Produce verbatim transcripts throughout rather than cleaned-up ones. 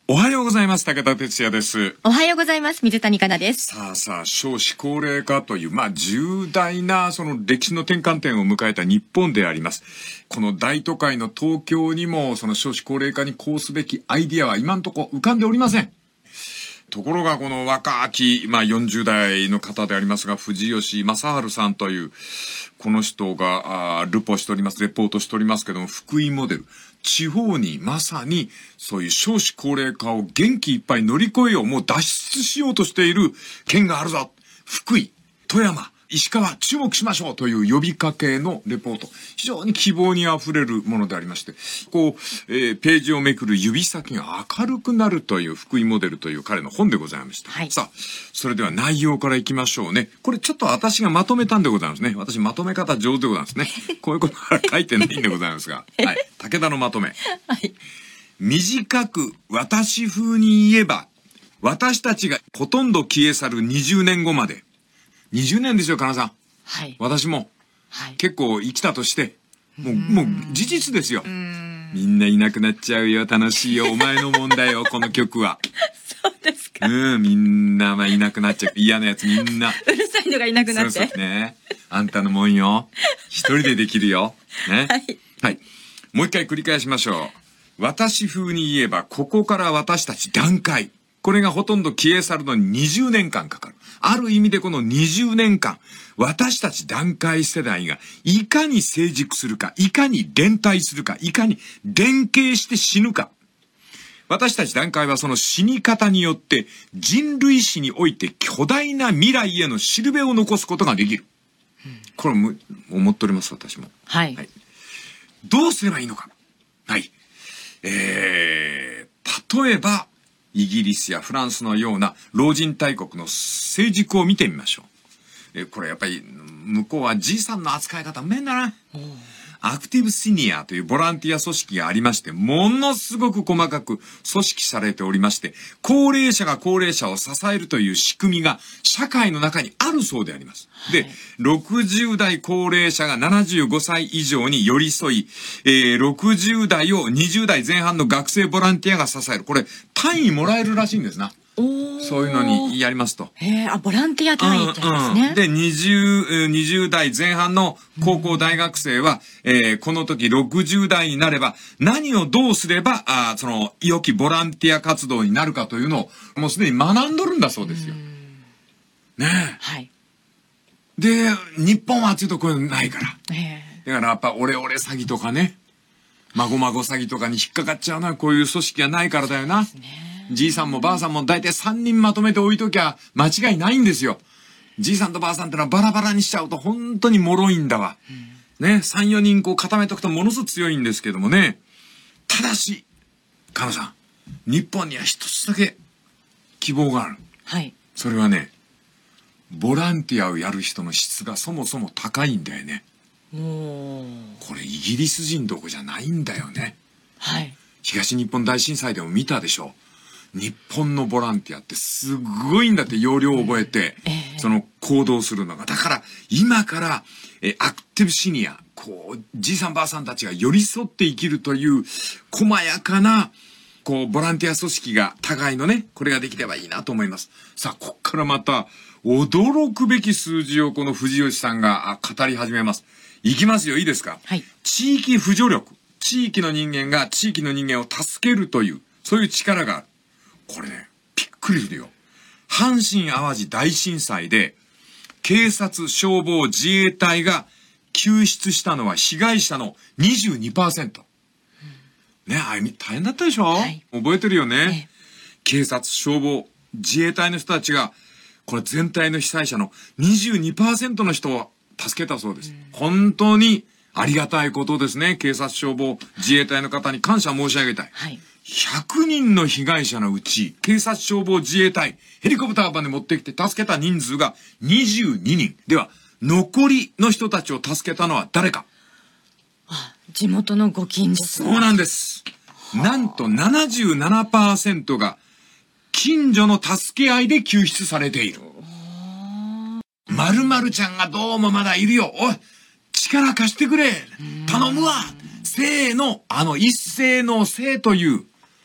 おはようございます。武田哲也です。 おはようございます。水谷香奈です。 さあさあ、少子高齢化という、まあ重大なその歴史の転換点を迎えた日本であります。この大都会の東京にもその少子高齢化にこうすべきアイディアは今のところ浮かんでおりません。ところがこの若き、まあよんじゅう代の方でありますが、藤吉正治さんという、この人が、あルポしております、レポートしておりますけども、福井モデル。地方にまさにそういう少子高齢化を元気いっぱい乗り越えよう、もう脱出しようとしている県があるぞ。福井、富山、石川、注目しましょうという呼びかけのレポート。非常に希望にあふれるものでありまして、こう、えー、ページをめくる指先が明るくなるという福井モデルという彼の本でございました。はい、さあ、それでは内容からいきましょうね。これちょっと私がまとめたんでございますね。私まとめ方上手でございますね。こういうことは書いてないんでございますが。はい。武田のまとめ。はい。短く私風に言えば、私たちがほとんど消え去るにじゅうねんごまで。にじゅうねんですよ、かなさん。はい。私も、はい、結構生きたとして、もう、もう事実ですよ。みんないなくなっちゃうよ、楽しいよ、お前の問題よ、この曲は。 そうですか。 うん、みんな、まあ、いなくなっちゃう。嫌なやつみんな。 うるさいのがいなくなって。 そうそうね。あんたのもんよ。一人でできるよ。ね。はい。はい。もう一回繰り返しましょう。私風に言えば、ここから私たち段階。これがほとんど消え去るのににじゅうねんかんかかる。ある意味でこのにじゅうねんかん、私たち団塊世代がいかに成熟するか、いかに連帯するか、いかに連携して死ぬか。私たち団塊はその死に方によって人類史において巨大な未来へのしるべを残すことができる。これも思っております、私も。はい。はい、どうすればいいのか。はい。えー、例えば、イギリスやフランスのような老人大国の成熟を見てみましょう。えこれやっぱり向こうはじいさんの扱い方うめえんだな。アクティブシニアというボランティア組織がありまして、ものすごく細かく組織されておりまして、高齢者が高齢者を支えるという仕組みが社会の中にあるそうであります。はい、で、ろくじゅう代高齢者がななじゅうごさい以上に寄り添い、えー、ろくじゅう代をにじゅう代前半の学生ボランティアが支える。これ、単位もらえるらしいんですな。そういうのにやりますと。 へえ、あ、ボランティア単位って言うんですね。うんうん、 で、にじゅう、にじゅう代前半の高校大学生は、うん、えー、この時ろくじゅう代になれば、何をどうすれば、あその、良きボランティア活動になるかというのを、もうすでに学んどるんだそうですよ。ねえ。はい。で、日本はちょっとこういうのないから。えー、だからやっぱ、オレオレ詐欺とかね、孫孫詐欺とかに引っかかっちゃうのは、こういう組織がないからだよな。ね、じいさんもばあさんも大体さんにんまとめて置いときゃ間違いないんですよ。じいさんとばあさんってのはバラバラにしちゃうと本当に脆いんだわ。うん、ね、さん、よにんこう固めとくとものすごく強いんですけどもね。ただし、かなさん、日本には一つだけ希望がある。はい。それはね、ボランティアをやる人の質がそもそも高いんだよね。おこれイギリス人どこじゃないんだよね。はい。東日本大震災でも見たでしょ。日本のボランティアってすごいんだって要領を覚えて、えー、その行動するのが。だから今からえアクティブシニア、こう、じいさんばあさんたちが寄り添って生きるという細やかな、こう、ボランティア組織が互いのね、これができればいいなと思います。さあ、こっからまた驚くべき数字をこの藤吉さんが語り始めます。いきますよ、いいですか？はい。地域扶助力。地域の人間が地域の人間を助けるという、そういう力がある。これね、びっくりするよ。阪神淡路大震災で、警察、消防、自衛隊が救出したのは被害者の にじゅうにパーセント。うん、ね、あれ大変だったでしょ、はい、覚えてるよね、ええ。警察、消防、自衛隊の人たちが、これ全体の被災者の にじゅうにパーセント の人を助けたそうです。うん、本当にありがたいことですね。警察、消防、自衛隊の方に感謝申し上げたい。はい、ひゃくにんの被害者のうち、警察、消防、自衛隊、ヘリコプターまで持ってきて助けた人数がにじゅうににん。では、残りの人たちを助けたのは誰か。 あ、地元のご近所さん。 そうなんです。なんと ななじゅうななパーセント が近所の助け合いで救出されている。〇〇ちゃんがどうもまだいるよ。おい、力貸してくれ。頼むわ。せーの、あの一斉のせーという、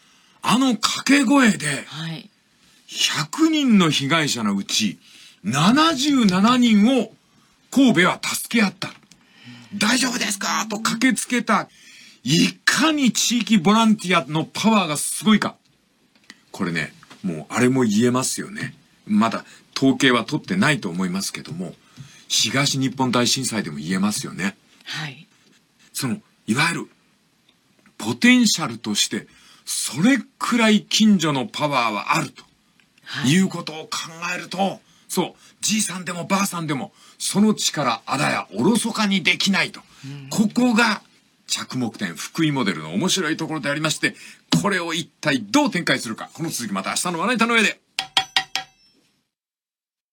あの掛け声で、 はい。 ひゃくにんの被害者のうち、ななじゅうななにんを神戸は助け合った。大丈夫ですかと駆けつけた。いかに地域ボランティアのパワーがすごいか。これね、もうあれも言えますよね。まだ統計は取ってないと思いますけども、東日本大震災でも言えますよね。 はい。 その、いわゆる、ポテンシャルとして、それくらい近所のパワーはあると、はい、いうことを考えると、そう、じいさんでもばあさんでも、その力あだやおろそかにできないと。ここが、着目点、福井モデルの面白いところでありまして、これを一体どう展開するか、この続きまた明日の笑いたの上で。